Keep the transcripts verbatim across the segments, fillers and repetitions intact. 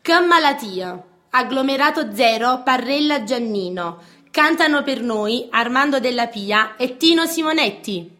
Che Malatia, Agglomerato Zero, Parrella Giannino. Cantano per noi Armando Della Pia e Tino Simonetti.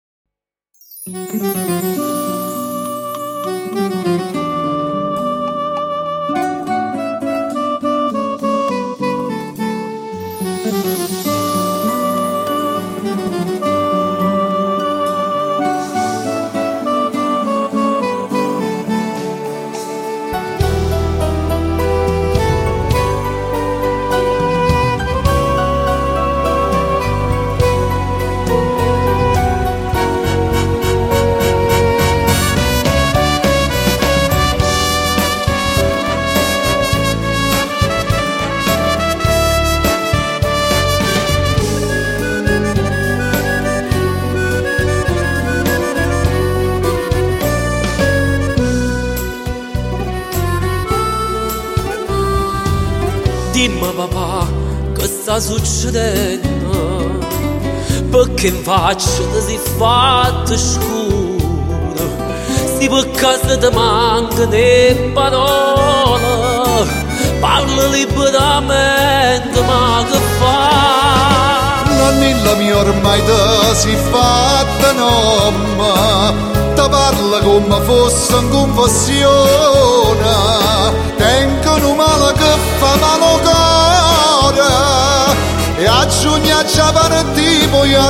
Dimmi papà, che sta succedendo? Perché in faccia ti si fatta scuro? Si per casa ti mancano le parole, parla liberamente, ma che fa? Nonnilla mia ormai ti si fatta nome, ti parla come fosse in confusione. Tengono male che fa male cuore e a giugno già partiamo a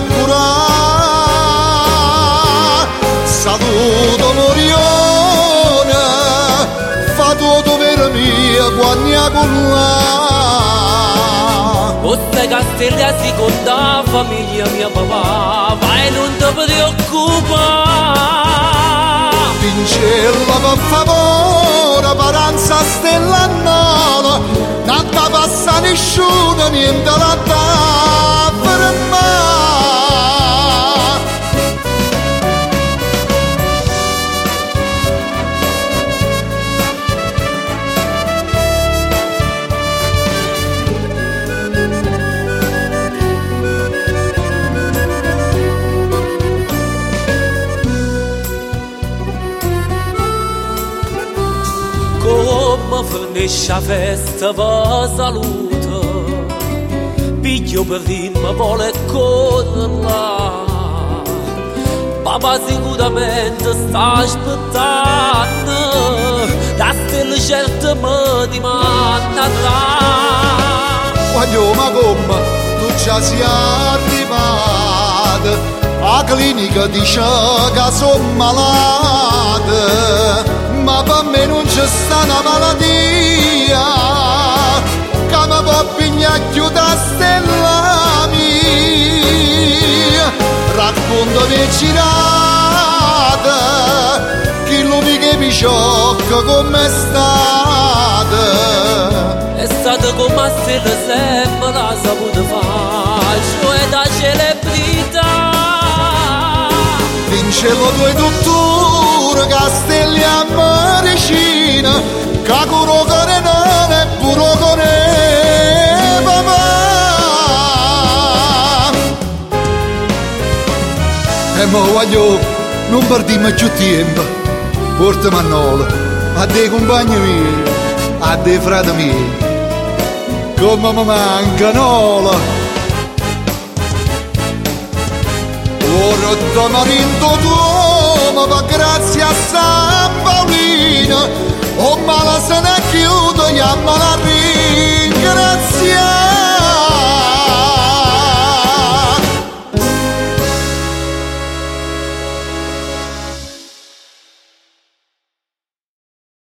curare. Saluto Morione, fa tutto per mia guagna con là. Queste castelli a seconda famiglia mia papà, vai non ti preoccupare. Vincella per favore, paranza stella nola, non ti passa nessuno, niente la da fermare. Come finisce la festa vi saluto, piglio per ritmo vuole correre là. Papà sicuramente sta aspettando, la stella certa mi dimanda là. Guaglio ma come tu già sei arrivato, la clinica dice che sono malato. Ma per me non c'è sta una malattia che mi può pigliare più da stella mia. Raccontami girate chi lo mi che mi sciocca come è stata. È stata come a stella sempre la saputa fare, cioè da celebrità. Vincello due dottori, castelli a medicina, che curo cane non è puro cane papà. E mo voglio, non perdiamo più tempo, porta Mannola, a dei compagni miei, a dei frati miei, come mi mancano. Ora domarindo d'uomo, ma grazie a San Paolino, o mala se ne chiude.